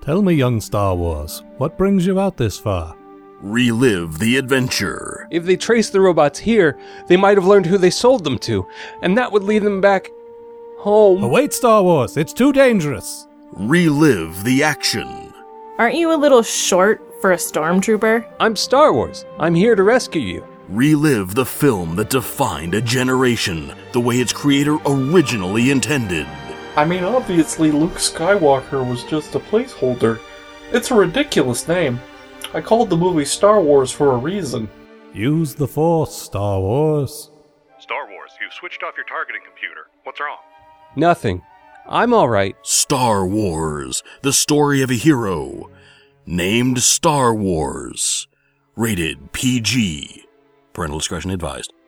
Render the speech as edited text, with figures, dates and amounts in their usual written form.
Tell me, young Star Wars, what brings you out this far? Relive the adventure. If they traced the robots here, they might have learned who they sold them to, and that would lead them back home. Await, Star Wars, it's too dangerous. Relive the action. Aren't you a little short for a stormtrooper? I'm Star Wars. I'm here to rescue you. Relive the film that defined a generation the way its creator originally intended. I mean, obviously Luke Skywalker was just a placeholder. It's a ridiculous name. I called the movie Star Wars for a reason. Use the Force, Star Wars. Star Wars, you've switched off your targeting computer. What's wrong? Nothing. I'm all right. Star Wars, the story of a hero. Named Star Wars. Rated PG. Parental discretion advised.